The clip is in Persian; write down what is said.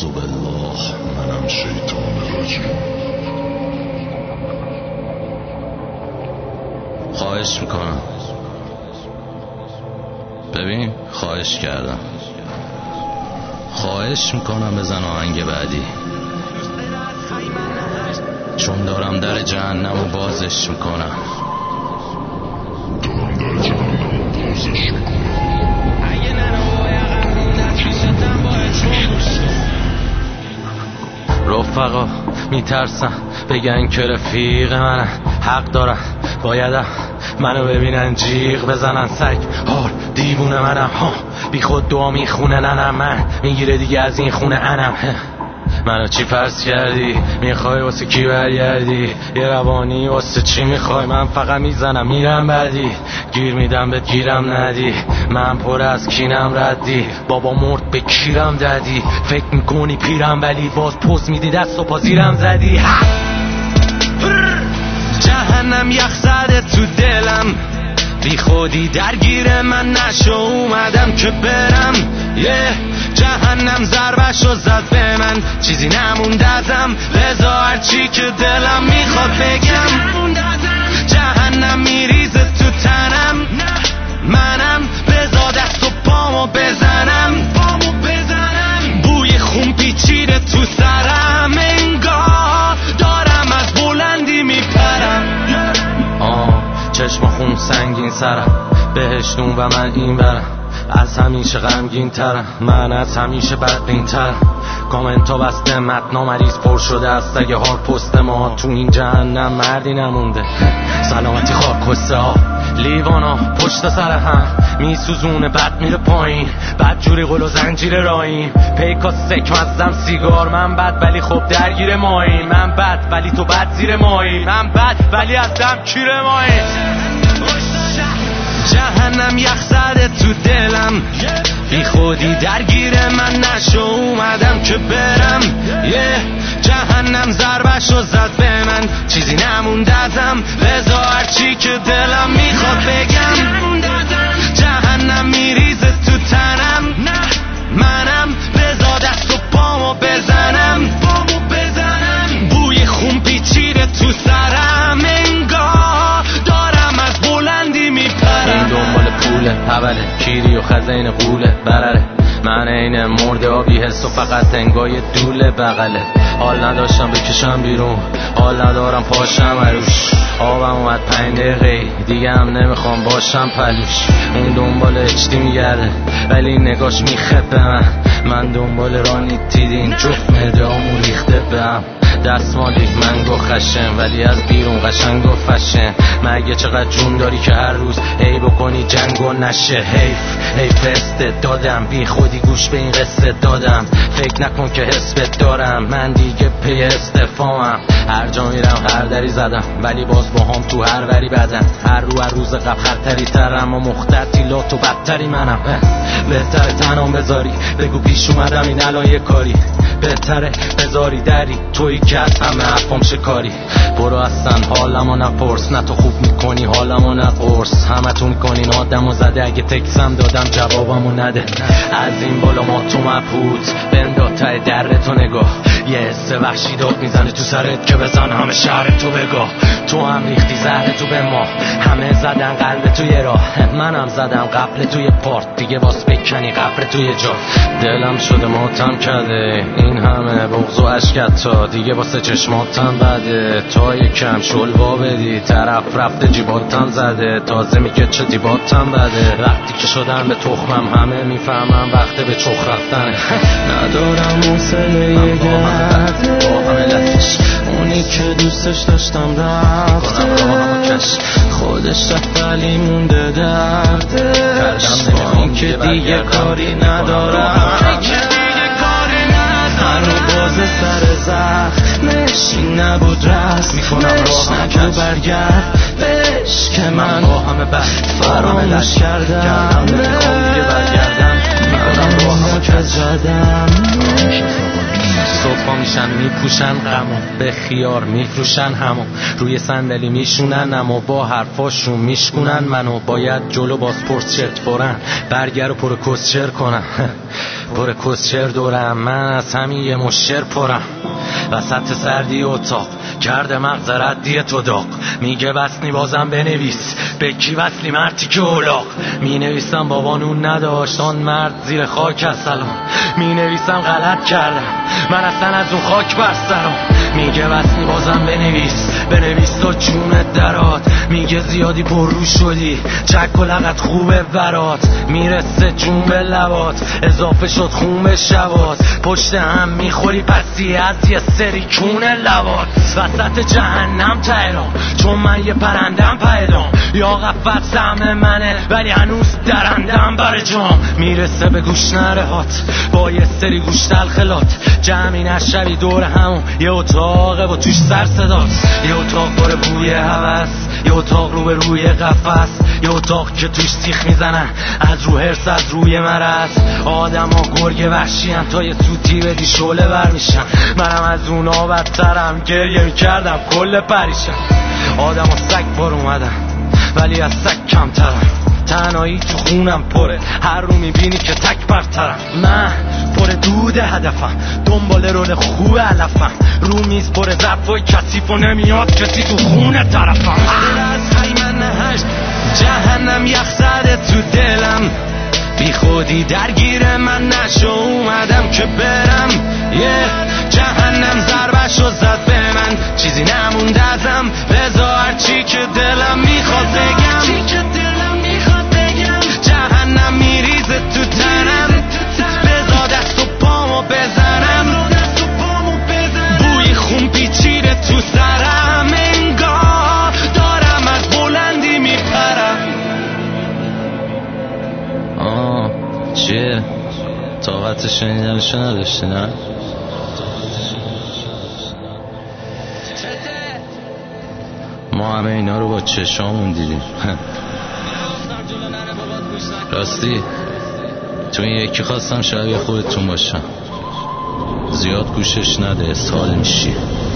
اعوذ بالله منم شیطان رجیم. خواهش میکنم ببین، خواهش کردم، خواهش میکنم بزن آهنگ بعدی، چون دارم در جهنم رو بازش میکنم. رفقا میترسن بگن که رفیق منن، حق دارن، بایدم منو ببینن جیغ بزنن. سگ هار دیوونه منم، بی خود دعا میخونه ننم، من میگیره دیگه از این خونه انم. منو چی فرض کردی؟ میخوای واسه کی برگردی؟ یه روانی واسه چی میخوای؟ من فقط میزنم میرم بعدی، گیر میدم بهت گیرم ندی، من پر از کینم ردی، بابا مرد به کیرم دادی، فکر میکنی پیرم ولی باز پوز میدی دست و پازیرم زدی. جهنم یخ زده تو دلم، بی خودی درگیر من نشو، اومدم که برم. جهنم ضربشو زد به من، چیزی نموند ازم، لذا هرچی که دلم میخواد بگم. جهنم میریزه تو تنم، منم بزا دست و پامو بزنم، بوی خون پیچیده تو سرم، انگار دارم از بلندی میپرم. چشم خون سنگین سرم، بهش نون و من این برم، از همیشه غمگین ترم، من از همیشه بدبین ترم. کامنت ها بسته، متنا مریض پر شده است، اگه هار پست ما تو این جهنم مردی نمونده. سلامتی خاک ها لیوانا پشت سر هم میسوزونه، بد میره پایین، بد جوری قل و زنجیر رایم، پیکا سک مزدم سیگار. من بد ولی خب درگیر مایی، من بد ولی تو بد زیر مایی، من بد ولی از دم کیر مایی. جهنم یخ زده تو دلم، بی خودی درگیر من نشو، اومدم که برم. جهنم ضربشو زد به من، چیزی نموند ازم، لذا هرچی که دلم میخواد بگم. جهنم میریزه تو تنم، منم لذا دست و پامو بزنم، بوی خون پیچیده تو سرم، انگار دارم از بلندی میپرم. این دنبال پوله، اوله کیری و خزین قوله برره، من این مرده آبی حس و فقط انگای دوله بغله. حال نداشتم بکشم بیرون، حال ندارم پاشم عروش، آبم اومد 5 دقیقه دیگه هم نمیخوام باشم پلوش. اون دنبال اچتی میگرده ولی نگاش میخبه من دنبال رانی تیدین، جفت مدامو ریخته بهم. دستمالی منگو خشن ولی از بیرون قشنگ و فشن، مگه چقدر جون داری که هر روز ای بکنی جنگ و نشه. حیف استعدادم، بی خودی گوش به این قصه دادم، فکر نکن که حسبت دارم، من دیگه پی استفامم. هر جا میرم هر دری زدم ولی باز با هم تو هر وری بدن، هر روز قبل خطری ترم و مختتی لات و بدتری منم. بهتره تنام بذاری بگو پیش اومدم این الان یه کاری، بهتره بذاری دری توی که از همه حرفام شکاری. برو اصلا حالمو نپرس، نه تو خوب میکنی حالمو نپرس، همه تو میکنین آدمو زده، اگه تکسم دادم جوابمو نده. از این بالا ما تو مبهوت بندا تای در تو نگاه، یه حس وحشی داد میزنه تو سرت که بزن همه شهر تو بگاه. تو هم ریختی زهر تو به ما، همه زدن قلب توی راه، منم زدم قبل توی پارت، دیگه باز بکنی قبر توی جا. دلم شده ماتم کرده این همه بغض و عشقت، تا دیگه واسه چشماتم بده، تا یکم شلوا بدی طرف رفته جیباتم زده، تازه میگه چه دیباتم بده. وقتی که شدن به تخمم همه میفهمم وقت به چخ رفتنه. ندارم حوصله یه گرده، اونی که دوستش داشتم رفته، خودش رفت ولی مونده درده، این که دیگه کاری ندارم، هنو باز سر زخمش این نبود رسمش، نگو برگرد بهش که من فراموش کردم، من رو که زدم. صبح میشن میپوشن غمو، به خیار میفروشن همو، روی صندلی میشونن و با حرفاشون میشکنن منو. باید جلو بازپرس چرت فورن برگر و پر کسچر کنم پر کسچر دورم، من از همین یه مشر پرم. وسط سردی اتاق کرده مغز ردی تو داغ، میگه وصلی بازم بنویس، به کی وصلی مرتی که اولاق. می نویسم بابا نون نداشت آن مرد زیر خاک از سلام، می نویسم غلط کردم من اصلا از اون خاک بر سرم. میگه وصلی بازم بنویس تا جونت درات، میگه زیادی پر رو شدی چک و لغت خوبه برات، میرسه جون به لبات اضافه شد خون به شبات، پشت هم میخوری پسی از یه سری کون لبات. وسط جهنم تهران چون من یه پرندم پیدام، یا غفت سهم منه ولی هنوز درندم بر جام. میرسه به گوش نرهات با یه سری گوش تلخلات، جمعی نشوی دور همون یه اتاقه با توش سر صدات، یه اتاق باره بوی هوس، یه اتاق رو به روی قفس، یه اتاق که توش سیخ میزنن از رو هرس از روی مرض. آدم ها گرگ وحشی هم تا یه سوتی بدی شعله بر میشن، منم از اونا بدترم گریه میکردم کل پریشم. آدم ها سگ بار اومدن ولی از سگ کمترم، تنهایی تو خونم پره هر رو میبینی که تک برترم. من پر دود هدفم دنبال رول خوب علفم، رو میز پر ظرفای کثیف و نمیاد کسی تو خونه طرفم. از خیمن هشت جهنم یخ زده تو دلم، بی خودی درگیر من نشو اومدم که برم. جهنم ضربشو زد به من چیزی نمونده ازم، رضا هرچی که دلم میخواد بگم، جهنم میریزه تو تنم، بزا دست و پامو بزنم، بوی خون پیچیده تو سرم، انگار دارم از بلندی میپرم. چیه؟ طاقت شنیدنشو نداشتی نه؟ ما همه اینا رو با چشامون دیدیم راستی تو این یکی خواستم شبیه خودتون باشم، زیاد گوشش نده اسهال میشی.